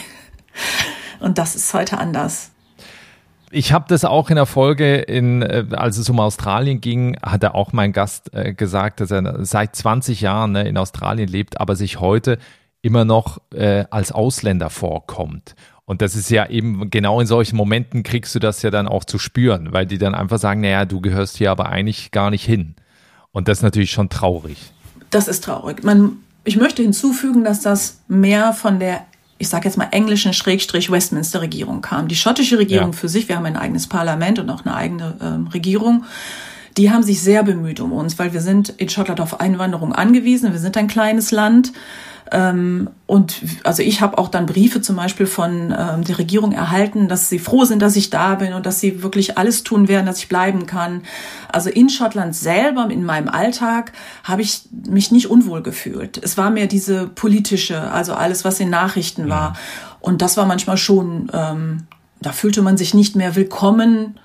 Und das ist heute anders. Ich habe das auch in der Folge, in, als es um Australien ging, hat er auch mein Gast äh, gesagt, dass er seit zwanzig Jahren ne, in Australien lebt, aber sich heute immer noch äh, als Ausländer vorkommt. Und das ist ja eben, genau in solchen Momenten kriegst du das ja dann auch zu spüren, weil die dann einfach sagen, naja, du gehörst hier aber eigentlich gar nicht hin. Und das ist natürlich schon traurig. Das ist traurig. Man, ich möchte hinzufügen, dass das mehr von der, ich sage jetzt mal, englischen Schrägstrich Westminster-Regierung kam. Die schottische Regierung ja. für sich, wir haben ein eigenes Parlament und auch eine eigene ähm, Regierung, die haben sich sehr bemüht um uns, weil wir sind in Schottland auf Einwanderung angewiesen. Wir sind ein kleines Land. Ähm, und also ich habe auch dann Briefe zum Beispiel von ähm, der Regierung erhalten, dass sie froh sind, dass ich da bin und dass sie wirklich alles tun werden, dass ich bleiben kann. Also in Schottland selber, in meinem Alltag, habe ich mich nicht unwohl gefühlt. Es war mehr diese politische, also alles, was in Nachrichten war. Ja. Und das war manchmal schon, ähm, da fühlte man sich nicht mehr willkommen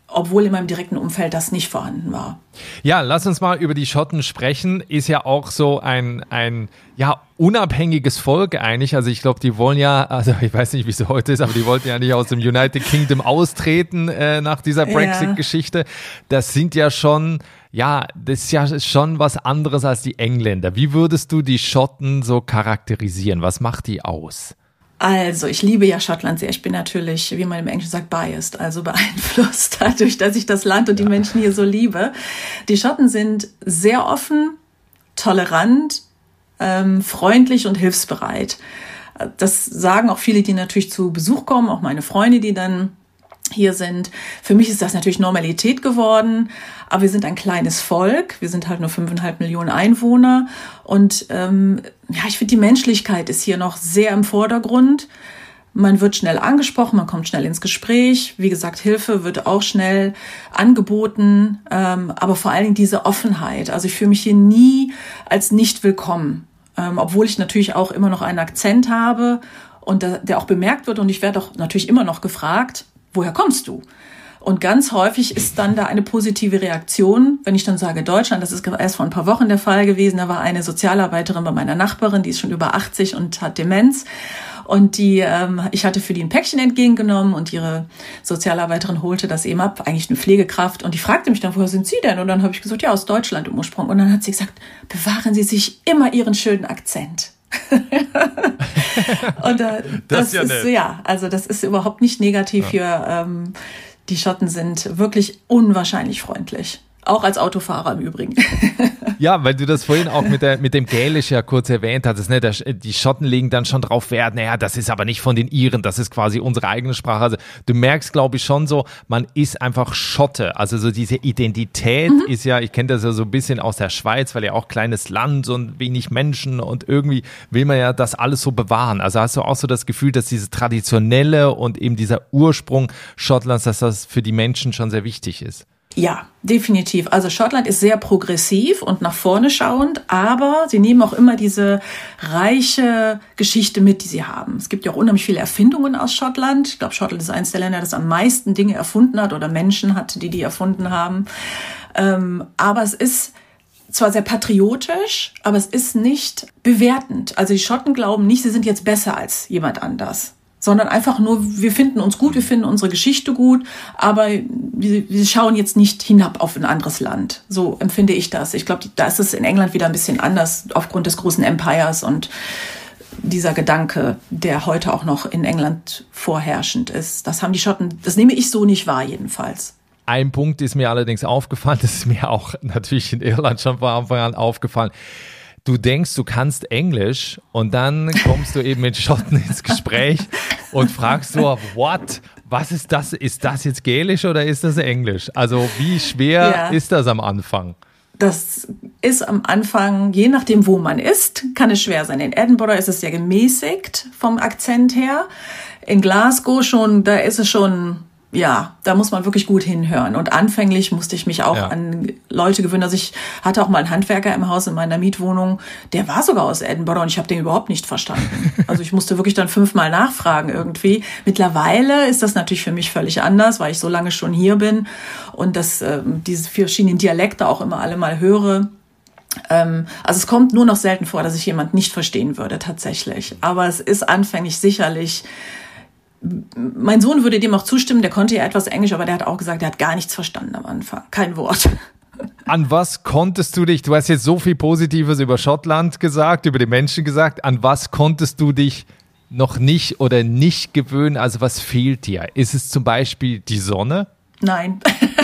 obwohl in meinem direkten Umfeld das nicht vorhanden war. Ja, lass uns mal über die Schotten sprechen. Ist ja auch so ein, ein ja, unabhängiges Volk eigentlich. Also ich glaube, die wollen ja, also ich weiß nicht, wie es heute ist, aber die wollten ja nicht aus dem United Kingdom austreten äh, nach dieser Brexit-Geschichte. Das sind ja schon, ja, das ist ja schon was anderes als die Engländer. Wie würdest du die Schotten so charakterisieren? Was macht die aus? Also, ich liebe ja Schottland sehr. Ich bin natürlich, wie man im Englischen sagt, biased, also beeinflusst dadurch, dass ich das Land und die Menschen hier so liebe. Die Schotten sind sehr offen, tolerant, ähm, freundlich und hilfsbereit. Das sagen auch viele, die natürlich zu Besuch kommen, auch meine Freunde, die dann hier sind. Für mich ist das natürlich Normalität geworden, aber wir sind ein kleines Volk. Wir sind halt nur fünfeinhalb Millionen Einwohner und ähm, ja, ich finde, die Menschlichkeit ist hier noch sehr im Vordergrund. Man wird schnell angesprochen, man kommt schnell ins Gespräch. Wie gesagt, Hilfe wird auch schnell angeboten, ähm, aber vor allen Dingen diese Offenheit. Also ich fühle mich hier nie als nicht willkommen, ähm, obwohl ich natürlich auch immer noch einen Akzent habe und da, der auch bemerkt wird und ich werde auch natürlich immer noch gefragt, woher kommst du? Und ganz häufig ist dann da eine positive Reaktion, wenn ich dann sage Deutschland. Das ist erst vor ein paar Wochen der Fall gewesen. Da war eine Sozialarbeiterin bei meiner Nachbarin, die ist schon über achtzig und hat Demenz. Und die, ähm, ich hatte für die ein Päckchen entgegengenommen und ihre Sozialarbeiterin holte das eben ab, eigentlich eine Pflegekraft. Und die fragte mich dann, woher sind Sie denn? Und dann habe ich gesagt, ja, aus Deutschland im Ursprung. Und dann hat sie gesagt, bewahren Sie sich immer Ihren schönen Akzent. Und äh, das, das ist ja, ist, ja, also das ist überhaupt nicht negativ ja. hier. Ähm, die Schotten sind wirklich unwahrscheinlich freundlich. Auch als Autofahrer im Übrigen. Ja, weil du das vorhin auch mit, der, mit dem Gälisch ja kurz erwähnt hattest. Ne? Die Schotten legen dann schon drauf Wert, naja, das ist aber nicht von den Iren, das ist quasi unsere eigene Sprache. Also du merkst, glaube ich, schon so, man ist einfach Schotte. Also so diese Identität mhm. ist ja, ich kenne das ja so ein bisschen aus der Schweiz, weil ja auch kleines Land und wenig Menschen und irgendwie will man ja das alles so bewahren. Also hast du auch so das Gefühl, dass dieses Traditionelle und eben dieser Ursprung Schottlands, dass das für die Menschen schon sehr wichtig ist? Ja, definitiv. Also Schottland ist sehr progressiv und nach vorne schauend, aber sie nehmen auch immer diese reiche Geschichte mit, die sie haben. Es gibt ja auch unheimlich viele Erfindungen aus Schottland. Ich glaube, Schottland ist eines der Länder, das am meisten Dinge erfunden hat oder Menschen hat, die die erfunden haben. Ähm, aber es ist zwar sehr patriotisch, aber es ist nicht bewertend. Also die Schotten glauben nicht, sie sind jetzt besser als jemand anders, sondern einfach nur, wir finden uns gut, wir finden unsere Geschichte gut, aber wir, wir schauen jetzt nicht hinab auf ein anderes Land. So empfinde ich das. Ich glaube, da ist es in England wieder ein bisschen anders aufgrund des großen Empires und dieser Gedanke, der heute auch noch in England vorherrschend ist. Das haben die Schotten, das nehme ich so nicht wahr jedenfalls. Ein Punkt ist mir allerdings aufgefallen, das ist mir auch natürlich in Irland schon von Anfang an aufgefallen. Du denkst, du kannst Englisch und dann kommst du eben mit Schotten ins Gespräch und fragst so, what? Was ist das? Ist das jetzt Gälisch oder ist das Englisch? Also wie schwer ja. ist das am Anfang? Das ist am Anfang, je nachdem, wo man ist, kann es schwer sein. In Edinburgh ist es sehr gemäßigt vom Akzent her. In Glasgow schon, da ist es schon... Ja, da muss man wirklich gut hinhören. Und anfänglich musste ich mich auch ja. an Leute gewöhnen. Also ich hatte auch mal einen Handwerker im Haus in meiner Mietwohnung, der war sogar aus Edinburgh und ich habe den überhaupt nicht verstanden. Also ich musste wirklich dann fünfmal nachfragen irgendwie. Mittlerweile ist das natürlich für mich völlig anders, weil ich so lange schon hier bin und dass äh, diese verschiedenen Dialekte auch immer alle mal höre. Ähm, also es kommt nur noch selten vor, dass ich jemand nicht verstehen würde tatsächlich. Aber es ist anfänglich sicherlich... Mein Sohn würde dem auch zustimmen, der konnte ja etwas Englisch, aber der hat auch gesagt, der hat gar nichts verstanden am Anfang. Kein Wort. An was konntest du dich, du hast jetzt so viel Positives über Schottland gesagt, über die Menschen gesagt, an was konntest du dich noch nicht oder nicht gewöhnen? Also was fehlt dir? Ist es zum Beispiel die Sonne? Nein.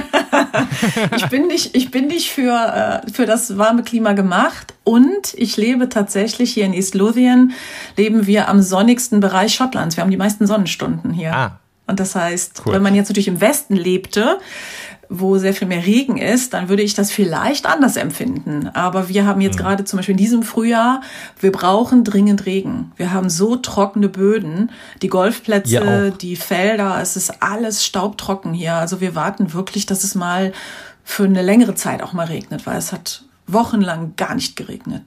Ich bin nicht, ich bin nicht für, für das warme Klima gemacht und ich lebe tatsächlich hier in East Lothian, leben wir am sonnigsten Bereich Schottlands. Wir haben die meisten Sonnenstunden hier. Ah. Und das heißt, cool. Wenn man jetzt natürlich im Westen lebte, wo sehr viel mehr Regen ist, dann würde ich das vielleicht anders empfinden. Aber wir haben jetzt mhm. gerade zum Beispiel in diesem Frühjahr, wir brauchen dringend Regen. Wir haben so trockene Böden, die Golfplätze, die Felder, es ist alles staubtrocken hier. Also wir warten wirklich, dass es mal für eine längere Zeit auch mal regnet, weil es hat wochenlang gar nicht geregnet.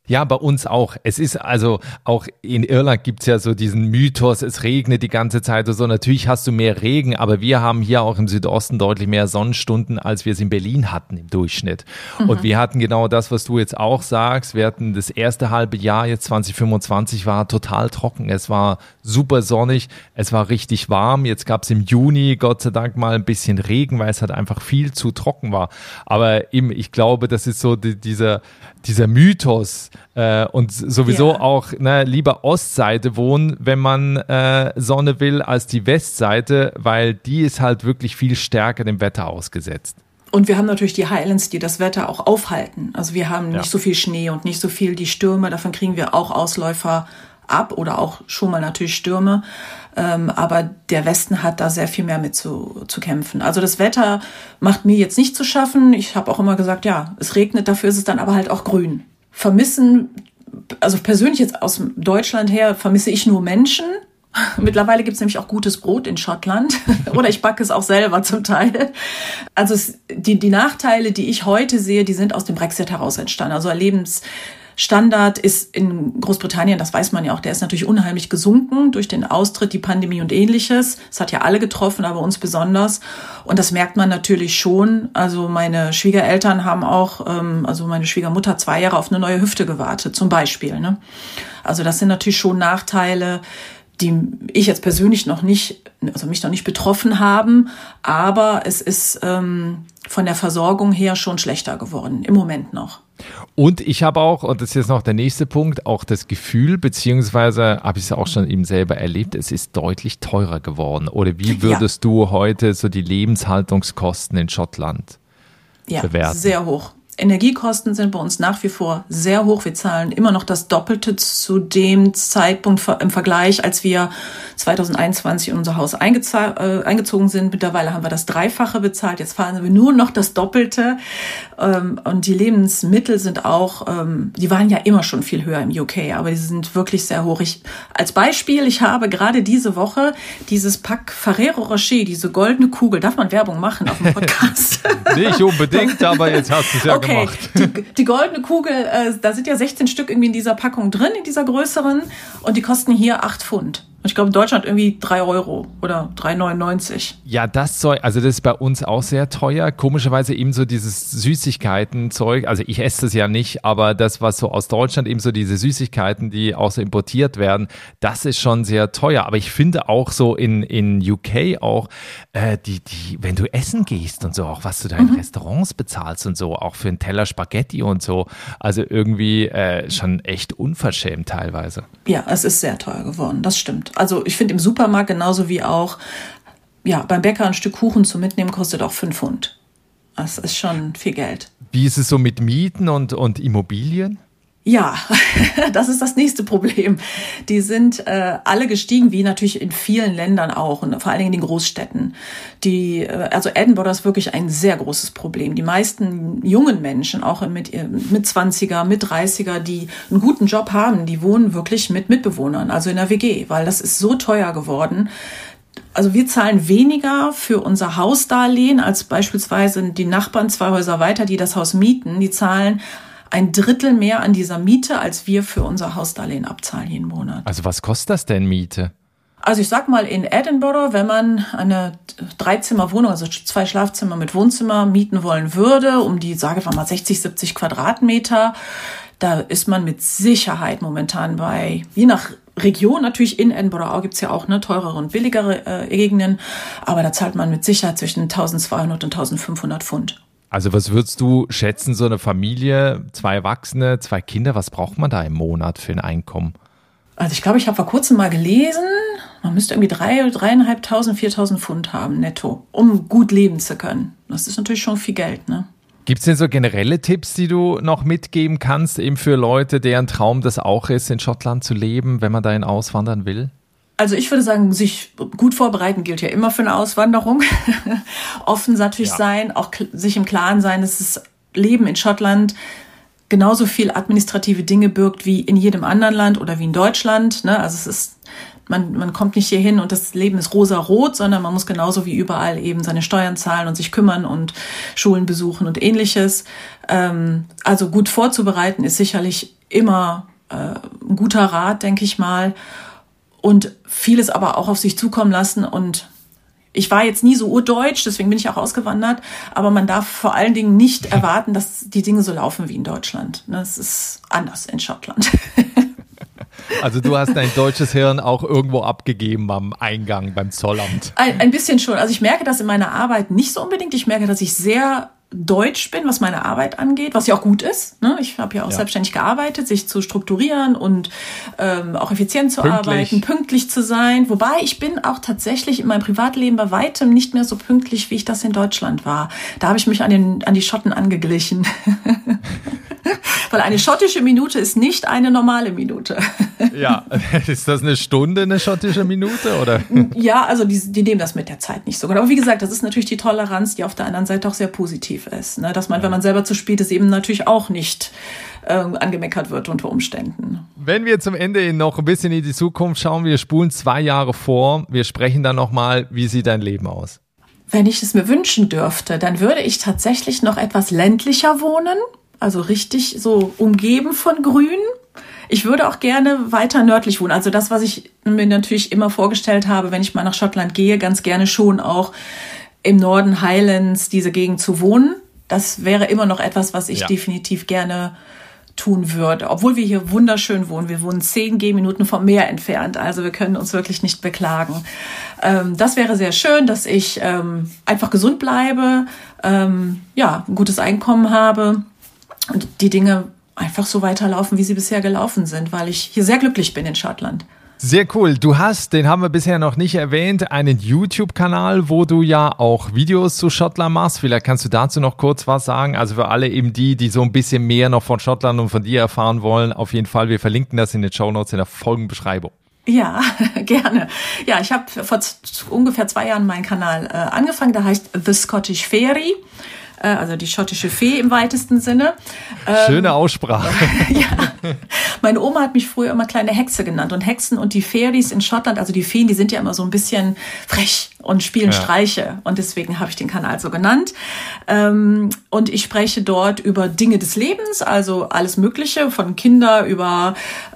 Ja, bei uns auch. Es ist also, auch in Irland gibt's ja so diesen Mythos, es regnet die ganze Zeit und so. Natürlich hast du mehr Regen, aber wir haben hier auch im Südosten deutlich mehr Sonnenstunden, als wir es in Berlin hatten im Durchschnitt. Mhm. Und wir hatten genau das, was du jetzt auch sagst. Wir hatten das erste halbe Jahr, jetzt zwanzig fünfundzwanzig, war total trocken. Es war super sonnig, es war richtig warm. Jetzt gab's im Juni, Gott sei Dank, mal ein bisschen Regen, weil es halt einfach viel zu trocken war. Aber eben, ich glaube, das ist so die, dieser, dieser Mythos, Äh, und sowieso ja. auch ne, lieber Ostseite wohnen, wenn man äh, Sonne will, als die Westseite, weil die ist halt wirklich viel stärker dem Wetter ausgesetzt. Und wir haben natürlich die Highlands, die das Wetter auch aufhalten. Also wir haben nicht ja. so viel Schnee und nicht so viel die Stürme. Davon kriegen wir auch Ausläufer ab oder auch schon mal natürlich Stürme. Ähm, aber der Westen hat da sehr viel mehr mit zu, zu kämpfen. Also das Wetter macht mir jetzt nicht zu schaffen. Ich habe auch immer gesagt, ja, es regnet, dafür ist es dann aber halt auch grün. Vermissen, also persönlich jetzt aus Deutschland her, vermisse ich nur Menschen. Mittlerweile gibt es nämlich auch gutes Brot in Schottland oder ich backe es auch selber zum Teil. Also es, die, die Nachteile, die ich heute sehe, die sind aus dem Brexit heraus entstanden. Also Lebensstandard ist in Großbritannien, das weiß man ja auch, der ist natürlich unheimlich gesunken durch den Austritt, die Pandemie und ähnliches. Es hat ja alle getroffen, aber uns besonders. Und das merkt man natürlich schon. Also meine Schwiegereltern haben auch, ähm, also meine Schwiegermutter zwei Jahre auf eine neue Hüfte gewartet, zum Beispiel. Ne? Also das sind natürlich schon Nachteile, die ich jetzt persönlich noch nicht, also mich noch nicht betroffen haben. Aber es ist ähm, von der Versorgung her schon schlechter geworden, im Moment noch. Und ich habe auch, und das ist jetzt noch der nächste Punkt, auch das Gefühl, beziehungsweise habe ich es auch schon eben selber erlebt, es ist deutlich teurer geworden. Oder wie würdest ja. du heute so die Lebenshaltungskosten in Schottland ja, bewerten? Ja, sehr hoch. Energiekosten sind bei uns nach wie vor sehr hoch. Wir zahlen immer noch das Doppelte zu dem Zeitpunkt im Vergleich, als wir zwanzig einundzwanzig in unser Haus eingeza- äh, eingezogen sind. Mittlerweile haben wir das Dreifache bezahlt. Jetzt zahlen wir nur noch das Doppelte. Ähm, und die Lebensmittel sind auch, ähm, die waren ja immer schon viel höher im U K, aber die sind wirklich sehr hoch. Ich, als Beispiel, ich habe gerade diese Woche dieses Pack Ferrero Rocher, diese goldene Kugel. Darf man Werbung machen auf dem Podcast? Nicht unbedingt, aber jetzt hast du es ja okay. gemacht. Die, die goldene Kugel, äh, da sind ja sechzehn Stück irgendwie in dieser Packung drin, in dieser größeren. Und die kosten hier acht Pfund. Und ich glaube, in Deutschland irgendwie drei Euro oder drei neunundneunzig. Ja, das Zeug, also das ist bei uns auch sehr teuer. Komischerweise eben so dieses Süßigkeiten-Zeug. Also ich esse das ja nicht, aber das, was so aus Deutschland eben so diese Süßigkeiten, die auch so importiert werden, das ist schon sehr teuer. Aber ich finde auch so in, in U K auch, äh, die, die, wenn du essen gehst und so, auch was du da in mhm. Restaurants bezahlst und so, auch für einen Teller Spaghetti und so. Also irgendwie äh, schon echt unverschämt teilweise. Ja, es ist sehr teuer geworden, das stimmt. Also ich finde im Supermarkt genauso wie auch, ja, beim Bäcker ein Stück Kuchen zu mitnehmen kostet auch fünf Pfund. Das ist schon viel Geld. Wie ist es so mit Mieten und, und Immobilien? Ja, das ist das nächste Problem. Die sind äh, alle gestiegen, wie natürlich in vielen Ländern auch und vor allen Dingen in den Großstädten. Die, äh, also Edinburgh ist wirklich ein sehr großes Problem. Die meisten jungen Menschen, auch mit, mit zwanziger, mit dreißiger, die einen guten Job haben, die wohnen wirklich mit Mitbewohnern, also in der W G, weil das ist so teuer geworden. Also wir zahlen weniger für unser Hausdarlehen als beispielsweise die Nachbarn zwei Häuser weiter, die das Haus mieten. Die zahlen ein Drittel mehr an dieser Miete, als wir für unser Hausdarlehen abzahlen jeden Monat. Also was kostet das denn, Miete? Also ich sag mal, in Edinburgh, wenn man eine Dreizimmerwohnung, also zwei Schlafzimmer mit Wohnzimmer mieten wollen würde, um die, sage ich mal, sechzig, siebzig Quadratmeter, da ist man mit Sicherheit momentan bei, je nach Region natürlich, in Edinburgh gibt es ja auch ne, teurere und billigere äh, Gegenden, aber da zahlt man mit Sicherheit zwischen eintausendzweihundert und eintausendfünfhundert Pfund. Also was würdest du schätzen, so eine Familie, zwei Erwachsene, zwei Kinder, was braucht man da im Monat für ein Einkommen? Also ich glaube, ich habe vor kurzem mal gelesen, man müsste irgendwie drei, dreieinhalbtausend, viertausend Pfund haben netto, um gut leben zu können. Das ist natürlich schon viel Geld, ne? Gibt es denn so generelle Tipps, die du noch mitgeben kannst, eben für Leute, deren Traum das auch ist, in Schottland zu leben, wenn man dahin auswandern will? Also ich würde sagen, sich gut vorbereiten gilt ja immer für eine Auswanderung. Offen natürlich ja. sein, auch sich im Klaren sein, dass das Leben in Schottland genauso viel administrative Dinge birgt wie in jedem anderen Land oder wie in Deutschland. Ne? Also es ist, man, man kommt nicht hier hin und das Leben ist rosa-rot, sondern man muss genauso wie überall eben seine Steuern zahlen und sich kümmern und Schulen besuchen und ähnliches. Ähm, also gut vorzubereiten ist sicherlich immer äh, ein guter Rat, denke ich mal. Und vieles aber auch auf sich zukommen lassen. Und ich war jetzt nie so urdeutsch, deswegen bin ich auch ausgewandert. Aber man darf vor allen Dingen nicht erwarten, dass die Dinge so laufen wie in Deutschland. Das ist anders in Schottland. Also du hast dein deutsches Hirn auch irgendwo abgegeben am Eingang beim Zollamt. Ein, ein bisschen schon. Also ich merke das in meiner Arbeit nicht so unbedingt. Ich merke, dass ich sehr deutsch bin, was meine Arbeit angeht, was ja auch gut ist. Ne? Ich habe ja auch ja. selbstständig gearbeitet, sich zu strukturieren und ähm, auch effizient zu pünktlich. arbeiten, pünktlich zu sein. Wobei ich bin auch tatsächlich in meinem Privatleben bei weitem nicht mehr so pünktlich, wie ich das in Deutschland war. Da habe ich mich an, den, an die Schotten angeglichen. Weil eine schottische Minute ist nicht eine normale Minute. Ja, ist das eine Stunde, eine schottische Minute, oder? Ja, also die, die nehmen das mit der Zeit nicht so gut. Aber wie gesagt, das ist natürlich die Toleranz, die auf der anderen Seite auch sehr positiv ist. Ne? Dass man, wenn man selber zu spät ist, eben natürlich auch nicht äh, angemeckert wird unter Umständen. Wenn wir zum Ende noch ein bisschen in die Zukunft schauen, wir spulen zwei Jahre vor, wir sprechen dann nochmal, wie sieht dein Leben aus? Wenn ich es mir wünschen dürfte, dann würde ich tatsächlich noch etwas ländlicher wohnen. Also richtig so umgeben von Grün. Ich würde auch gerne weiter nördlich wohnen. Also das, was ich mir natürlich immer vorgestellt habe, wenn ich mal nach Schottland gehe, ganz gerne schon auch im Norden Highlands, diese Gegend zu wohnen. Das wäre immer noch etwas, was ich ja. definitiv gerne tun würde. Obwohl wir hier wunderschön wohnen. Wir wohnen zehn Gehminuten vom Meer entfernt. Also wir können uns wirklich nicht beklagen. Ähm, das wäre sehr schön, dass ich ähm, einfach gesund bleibe, ähm, ja, ein gutes Einkommen habe. Und die Dinge einfach so weiterlaufen, wie sie bisher gelaufen sind, weil ich hier sehr glücklich bin in Schottland. Sehr cool. Du hast, den haben wir bisher noch nicht erwähnt, einen YouTube-Kanal, wo du ja auch Videos zu Schottland machst. Vielleicht kannst du dazu noch kurz was sagen. Also für alle eben die, die so ein bisschen mehr noch von Schottland und von dir erfahren wollen, auf jeden Fall, wir verlinken das in den Shownotes in der Folgenbeschreibung. Ja, gerne. Ja, ich habe vor z- ungefähr zwei Jahren meinen Kanal äh, angefangen. Der heißt The Scottish Fairy. Also die schottische Fee im weitesten Sinne. Schöne Aussprache. Ja. Meine Oma hat mich früher immer kleine Hexe genannt. Und Hexen und die Fairies in Schottland, also die Feen, die sind ja immer so ein bisschen frech und spielen ja. Streiche. Und deswegen habe ich den Kanal so genannt. Und ich spreche dort über Dinge des Lebens, also alles Mögliche, von Kinder über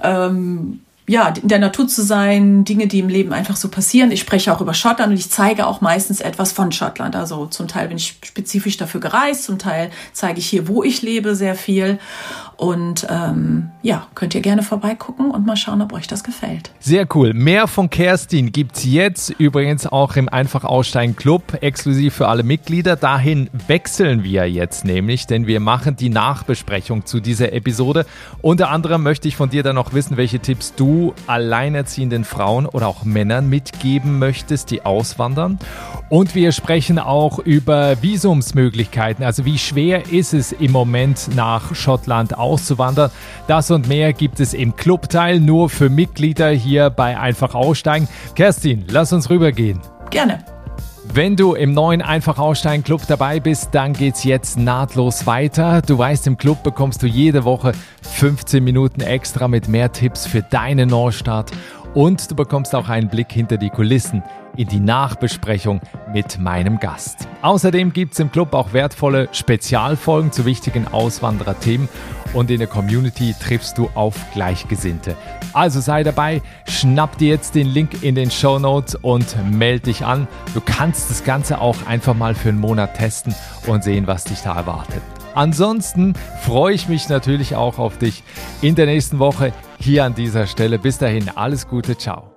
ja, in der Natur zu sein, Dinge, die im Leben einfach so passieren. Ich spreche auch über Schottland und ich zeige auch meistens etwas von Schottland. Also zum Teil bin ich spezifisch dafür gereist, zum Teil zeige ich hier, wo ich lebe, sehr viel. Und ähm, ja, könnt ihr gerne vorbeigucken und mal schauen, ob euch das gefällt. Sehr cool. Mehr von Kerstin gibt's jetzt übrigens auch im Einfach Aussteigen Club, exklusiv für alle Mitglieder. Dahin wechseln wir jetzt nämlich, denn wir machen die Nachbesprechung zu dieser Episode. Unter anderem möchte ich von dir dann noch wissen, welche Tipps du alleinerziehenden Frauen oder auch Männern mitgeben möchtest, die auswandern. Und wir sprechen auch über Visumsmöglichkeiten. Also wie schwer ist es im Moment nach Schottland auszuwandern? Das und mehr gibt es im Clubteil nur für Mitglieder hier bei Einfach Aussteigen. Kerstin, lass uns rübergehen. Gerne. Wenn du im neuen Einfach Aussteigen Club dabei bist, dann geht's jetzt nahtlos weiter. Du weißt, im Club bekommst du jede Woche fünfzehn Minuten extra mit mehr Tipps für deinen Neustart. Und du bekommst auch einen Blick hinter die Kulissen in die Nachbesprechung mit meinem Gast. Außerdem gibt's im Club auch wertvolle Spezialfolgen zu wichtigen Auswandererthemen und in der Community triffst du auf Gleichgesinnte. Also sei dabei, schnapp dir jetzt den Link in den Shownotes und melde dich an. Du kannst das Ganze auch einfach mal für einen Monat testen und sehen, was dich da erwartet. Ansonsten freue ich mich natürlich auch auf dich in der nächsten Woche hier an dieser Stelle. Bis dahin, alles Gute, ciao.